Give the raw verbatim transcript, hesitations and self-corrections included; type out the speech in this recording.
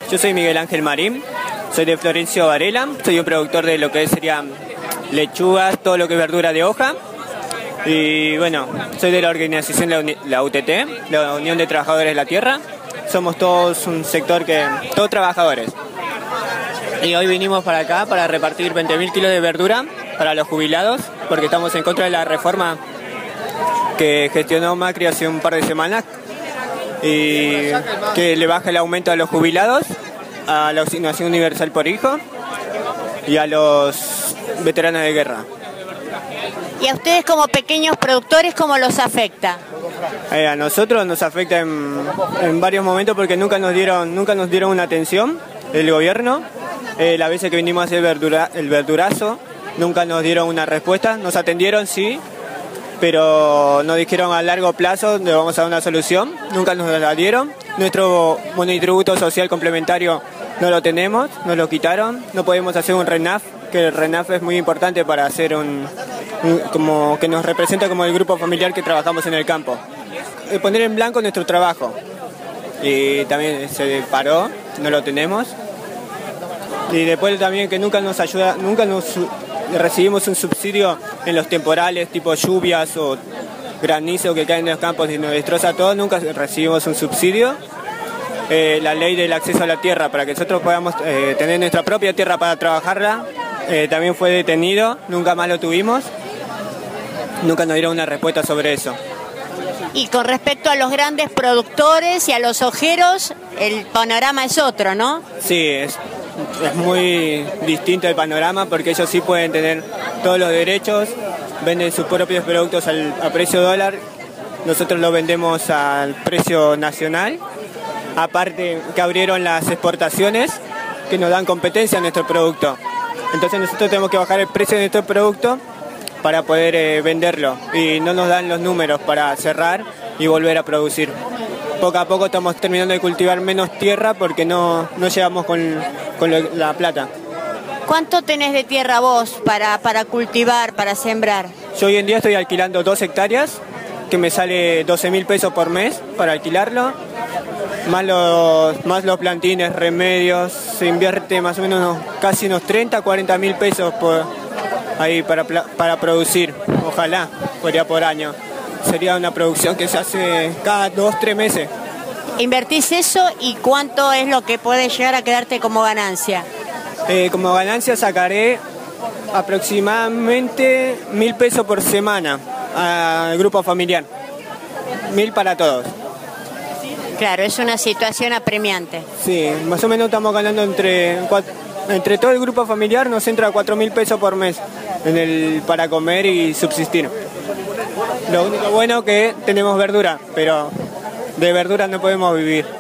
Yo soy Miguel Ángel Marín, soy de Florencio Varela, soy un productor de lo que serían lechugas, todo lo que es verdura de hoja. Y bueno, soy de la organización la, la U T T, la Unión de Trabajadores de la Tierra. Somos todos un sector que, todos trabajadores. Y hoy vinimos para acá para repartir veinte mil kilos de verdura para los jubilados, porque estamos en contra de la reforma que gestionó Macri hace un par de semanas y que le baja el aumento a los jubilados, a la asignación universal por hijo y a los veteranos de guerra. ¿Y a ustedes como pequeños productores cómo los afecta? Eh, a nosotros nos afecta en, en varios momentos porque nunca nos dieron nunca nos dieron una atención el gobierno. Eh, las veces que vinimos a hacer verdura, el verdurazo, nunca nos dieron una respuesta. Nos atendieron, sí, pero nos dijeron a largo plazo le vamos a dar una solución. Nunca nos la dieron. Nuestro monotributo social complementario no lo tenemos, nos lo quitaron. No podemos hacer un RENAF, que el RENAF es muy importante para hacer un, un como que nos representa como el grupo familiar que trabajamos en el campo. Eh, poner en blanco nuestro trabajo. Y también se paró, no lo tenemos. Y después también que nunca nos ayuda, nunca nos recibimos un subsidio en los temporales, tipo lluvias o granizo que caen en los campos y nos destroza todo, nunca recibimos un subsidio. Eh, la ley del acceso a la tierra, para que nosotros podamos eh, tener nuestra propia tierra para trabajarla, eh, también fue detenido, nunca más lo tuvimos, nunca nos dieron una respuesta sobre eso. Y con respecto a los grandes productores y a los ojeros, el panorama es otro, ¿no? Sí, es, es muy distinto el panorama porque ellos sí pueden tener todos los derechos, venden sus propios productos al, a precio dólar, nosotros lo vendemos al precio nacional, aparte que abrieron las exportaciones que nos dan competencia a nuestro producto. Entonces nosotros tenemos que bajar el precio de nuestro producto para poder eh, venderlo y no nos dan los números para cerrar y volver a producir. Poco a poco estamos terminando de cultivar menos tierra porque no, no llegamos con, con lo, la plata. ¿Cuánto tenés de tierra vos para, para cultivar, para sembrar? Yo hoy en día estoy alquilando dos hectáreas, que me sale doce mil pesos por mes para alquilarlo, más los, más los plantines, remedios, se invierte más o menos unos, casi unos treinta, cuarenta mil pesos por, ahí para, para producir, ojalá, podría por año. Sería una producción que se hace cada dos, tres meses. ¿Invertís eso y cuánto es lo que puede llegar a quedarte como ganancia? Eh, como ganancia sacaré aproximadamente mil pesos por semana al grupo familiar. Mil para todos. Claro, es una situación apremiante. Sí, más o menos estamos ganando entre, entre todo el grupo familiar, nos entra cuatro mil pesos por mes en el, para comer y subsistir. Lo único bueno que tenemos verdura, pero de verdura no podemos vivir.